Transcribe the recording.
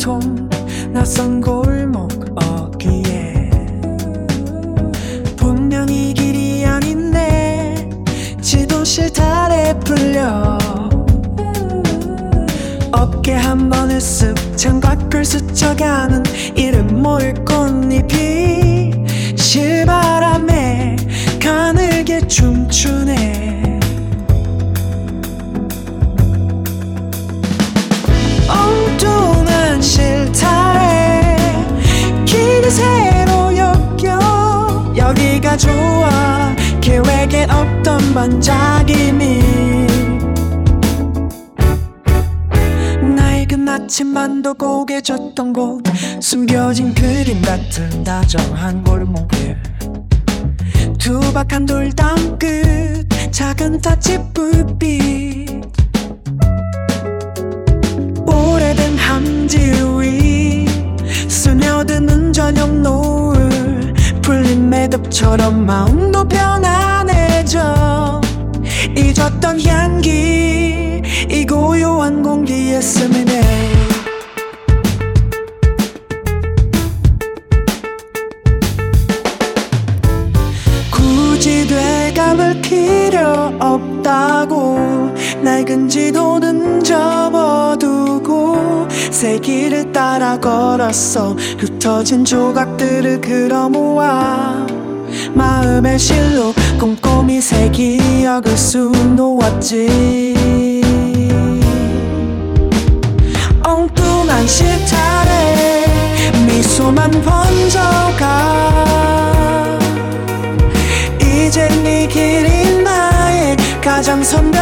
온통 낯선 골목 어귀에 분명히 길이 아닌데 지도 실타래 풀려 어깨 한 번을 쓱 창밖을 스쳐가는 이름 모를 꽃잎이 실바람에 가늘게 춤추네. 엉뚱한 실타래 길이 새로 엮여 여기가 좋아 계획에 없던 반짝임이 낡은 아침반도 고개 졌던 곳 숨겨진 그림 같은 다정한 골목길 투박한 돌담 끝 작은 찻집 불빛 오래된 함지 위 스며드는 저녁 노을 풀린 매듭처럼 마음도 편안해져 잊었던 향기 이 고요한 공기에 스미네. 굳이 되감을 필요 없다고 낡은 지도는 접어두고 새 길을 따라 걸었어. 흩어진 조각들을 끌어 모아 마음의 실로 꼼꼼히 새 기억을 수놓았지. 엉뚱한 실타래 미소만 번져가 이제 네 길이 나의 가장 선배